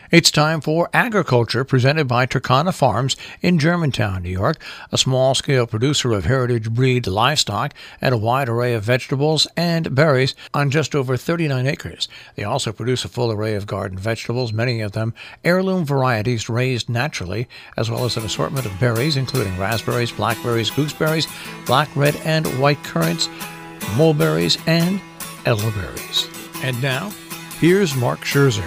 It's time for Agriculture, presented by Turkana Farms in Germantown, New York, a small-scale producer of heritage breed livestock and a wide array of vegetables and berries on just over 39 acres. They also produce a full array of garden vegetables, many of them heirloom varieties raised naturally, as well as an assortment of berries, including raspberries, blackberries, gooseberries, black, red, and white currants, mulberries, and elderberries. And now, here's Mark Scherzer.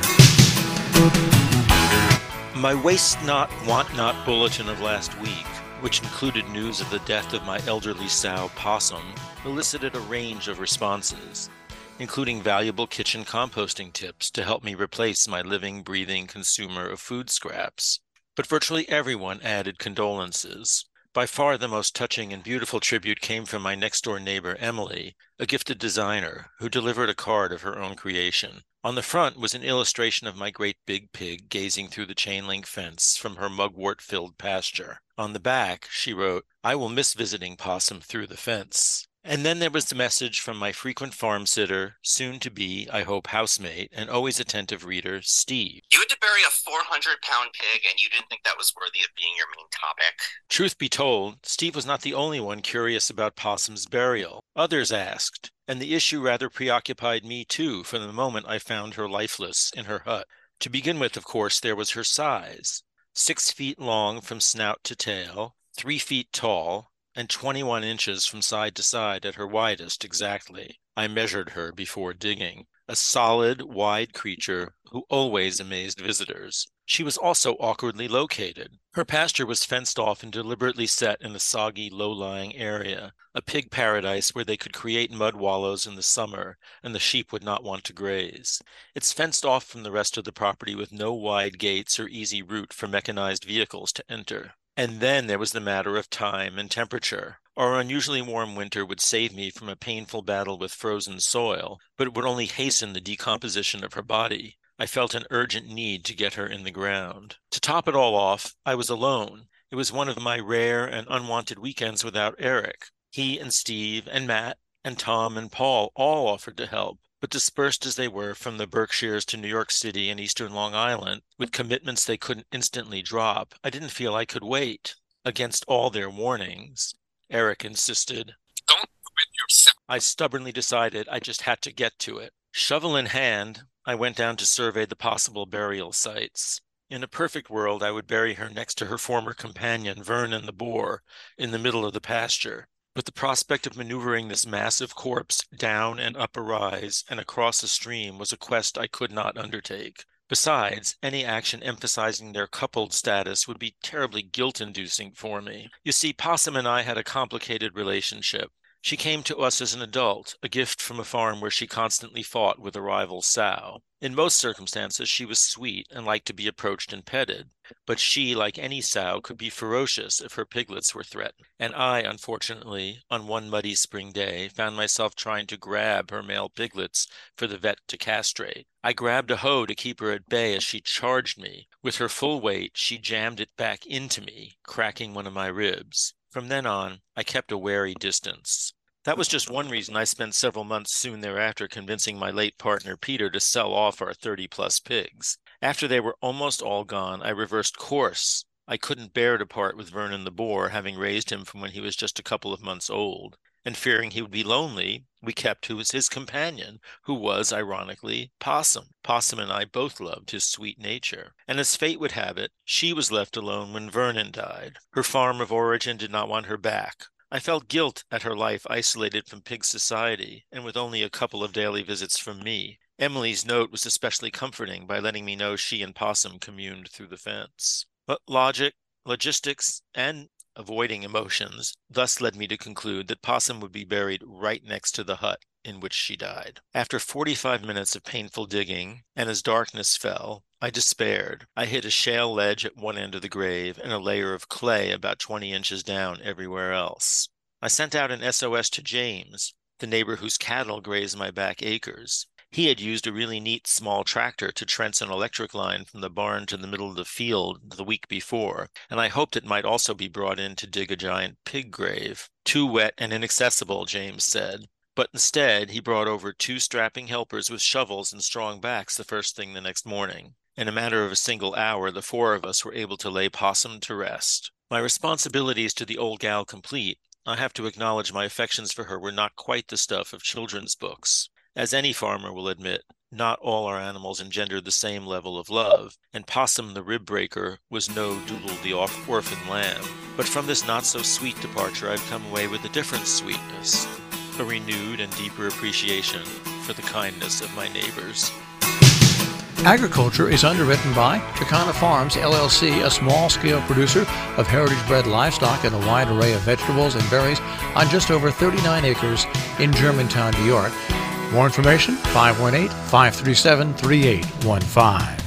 My Waste Not, Want Not bulletin of last week, which included news of the death of my elderly sow, Possum, elicited a range of responses, including valuable kitchen composting tips to help me replace my living, breathing consumer of food scraps. But virtually everyone added condolences. By far the most touching and beautiful tribute came from my next-door neighbor, Emily, a gifted designer who delivered a card of her own creation. On the front was an illustration of my great big pig gazing through the chain-link fence from her mugwort-filled pasture. On the back, she wrote, "I will miss visiting Possum through the fence." And then there was the message from my frequent farm sitter, soon-to-be, I hope, housemate, and always attentive reader, Steve. You had to bury a 400-pound pig, and you didn't think that was worthy of being your main topic. Truth be told, Steve was not the only one curious about Possum's burial. Others asked, and the issue rather preoccupied me too from the moment I found her lifeless in her hut. To begin with, of course, there was her size. 6 feet long from snout to tail, 3 feet tall, and 21 inches from side to side at her widest exactly. I measured her before digging. A solid, wide creature who always amazed visitors. She was also awkwardly located. Her pasture was fenced off and deliberately set in a soggy, low-lying area, a pig paradise where they could create mud wallows in the summer, and the sheep would not want to graze. It's fenced off from the rest of the property with no wide gates or easy route for mechanized vehicles to enter. And then there was the matter of time and temperature. Our unusually warm winter would save me from a painful battle with frozen soil, but it would only hasten the decomposition of her body. I felt an urgent need to get her in the ground. To top it all off, I was alone. It was one of my rare and unwanted weekends without Eric. He and Steve and Matt and Tom and Paul all offered to help, but dispersed as they were from the Berkshires to New York City and Eastern Long Island, with commitments they couldn't instantly drop, I didn't feel I could wait. Against all their warnings, Eric insisted. Don't do it yourself. I stubbornly decided I just had to get to it. Shovel in hand, I went down to survey the possible burial sites. In a perfect world, I would bury her next to her former companion, Vernon the boar, in the middle of the pasture. But the prospect of maneuvering this massive corpse down and up a rise and across a stream was a quest I could not undertake. Besides, any action emphasizing their coupled status would be terribly guilt-inducing for me. You see, Possum and I had a complicated relationship. She came to us as an adult, a gift from a farm where she constantly fought with a rival sow. In most circumstances, she was sweet and liked to be approached and petted, but she, like any sow, could be ferocious if her piglets were threatened. And I, unfortunately, on one muddy spring day, found myself trying to grab her male piglets for the vet to castrate. I grabbed a hoe to keep her at bay as she charged me. With her full weight, she jammed it back into me, cracking one of my ribs. From then on, I kept a wary distance. That was just one reason I spent several months soon thereafter convincing my late partner Peter to sell off our 30-plus pigs. After they were almost all gone, I reversed course. I couldn't bear to part with Vernon the boar, having raised him from when he was just a couple of months old. And fearing he would be lonely, we kept who was his companion, who was, ironically, Possum. Possum and I both loved his sweet nature. And as fate would have it, she was left alone when Vernon died. Her farm of origin did not want her back. I felt guilt at her life isolated from pig society, and with only a couple of daily visits from me. Emily's note was especially comforting by letting me know she and Possum communed through the fence. But logistics, and avoiding emotions thus led me to conclude that Possum would be buried right next to the hut in which she died. After 45 minutes of painful digging, and as darkness fell, I despaired. I hit a shale ledge at one end of the grave and a layer of clay about 20 inches down everywhere else. I sent out an SOS to James, the neighbor whose cattle graze my back acres. He had used a really neat small tractor to trench an electric line from the barn to the middle of the field the week before, and I hoped it might also be brought in to dig a giant pig grave. Too wet and inaccessible, James said. But instead, he brought over 2 strapping helpers with shovels and strong backs the first thing the next morning. In a matter of a single hour, the four of us were able to lay Possum to rest. My responsibilities to the old gal complete, I have to acknowledge my affections for her were not quite the stuff of children's books. As any farmer will admit, not all our animals engendered the same level of love, and Possum the rib breaker was no Doodle the orphan lamb. But from this not-so-sweet departure I've come away with a different sweetness, a renewed and deeper appreciation for the kindness of my neighbors. Agriculture is underwritten by Turkana Farms, LLC, a small-scale producer of heritage-bred livestock and a wide array of vegetables and berries on just over 39 acres in Germantown, New York. More information, 518-537-3815.